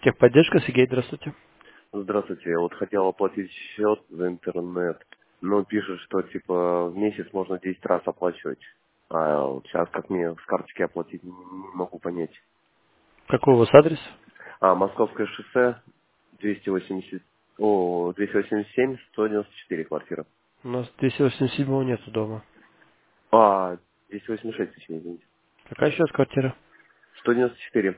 Техподдержка, Сергей, здравствуйте. Здравствуйте, я вот хотел оплатить счет за интернет, но пишет, что типа в месяц можно 10 раз оплачивать. А вот сейчас как мне с карточки оплатить, не могу понять. Какой у вас адрес? Московское шоссе 287, 194 квартира. У нас 287-го нету дома. 286, точнее, извините. Какая сейчас квартира? 194.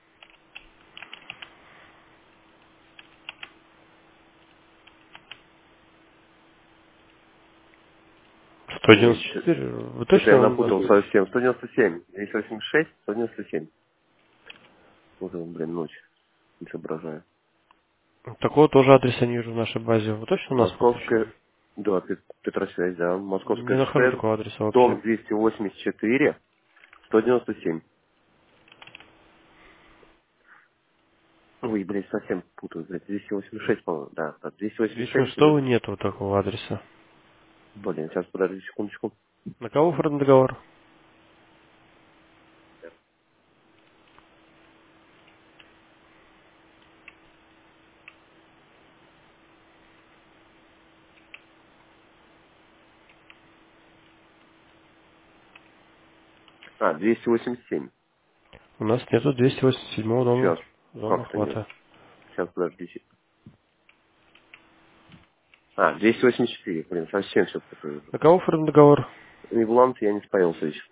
Ой, 194. Вы что-то я точно? напутал совсем. 197, 286, 197. Вот, ночь, не соображаю. Такого тоже адреса не вижу в нашей базе. Вы точно у нас подключены? Московская, да, Петросвязь, да. Не Московское нахожу шоссе, такого адреса вообще. дом 284, 197. Ой, блядь, совсем путаю, блядь, 286, по-моему, да, 286, 206-го нету такого адреса. блин, сейчас, подожди секундочку. На кого оформлен договор? 287. У нас нету 287-го дома. Сейчас, Зона как-то нет. охвата. Сейчас, подожди. 284, блин, совсем все путаю уже. На кого оформлен договор? Ивланд я не справился еще.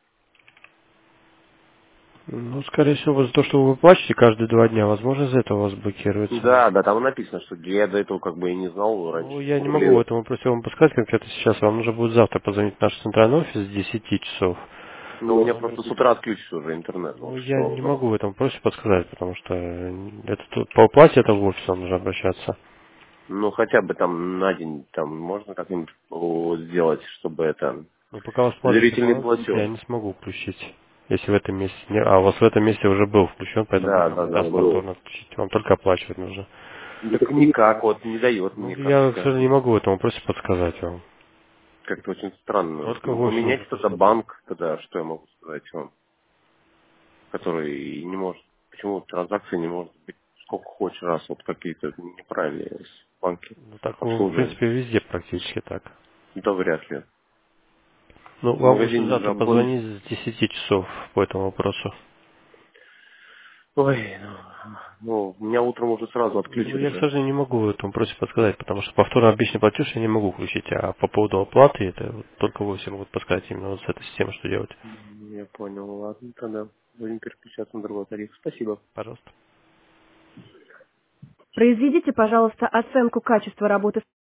Ну, скорее всего, за то, что вы выплачиваете каждые 2 дня, возможно, из-за этого у вас блокируется. Да, там написано, что я до этого как бы и не знал раньше. Ну, я не могу в Блин, этом вопросе вам подсказать конкретно сейчас. Вам нужно будет завтра позвонить в наш центральный офис с 10 часов. ну у меня просто с утра отключится уже интернет, Ну, вот я не что. могу в этом вопросе подсказать, потому что это по уплате это в офис вам нужно обращаться. Ну, хотя бы там на день, там можно как-нибудь сделать, чтобы это... Но пока у вас платежный Доверительный баланс, платеж. я не смогу включить. Если в этом месяце не... А у вас в этом месяце уже был включен, поэтому Да, программа да, не да, даст был. повторно отключить. Вам только оплачивать нужно. Так никак, вот не дает Ну, мне я, к карточка. сожалению, не могу в этом вопросе подсказать вам. Как-то очень странно. Только в Ну, офис нужно поменять тогда писать. банк, тогда что я могу сказать вам, который не может... Почему транзакции не может быть сколько хочешь раз, вот какие-то неправильные банки Ну, так, в обслуживания. принципе, везде практически так. Да вряд ли. Ну, В вам лучше магазине завтра работать. позвонить с 10 часов по этому вопросу. Ой, у меня утром уже сразу Ну, отключат я, к же. сожалению, не могу в этом вопросе подсказать, потому что повторно обычный платеж я не могу включить, а по поводу оплаты, это вот только вы все могут подсказать именно вот с этой системы, что делать. Я понял, ладно, тогда будем переключаться на другой тариф. Спасибо. Пожалуйста. Произведите, пожалуйста, оценку качества работы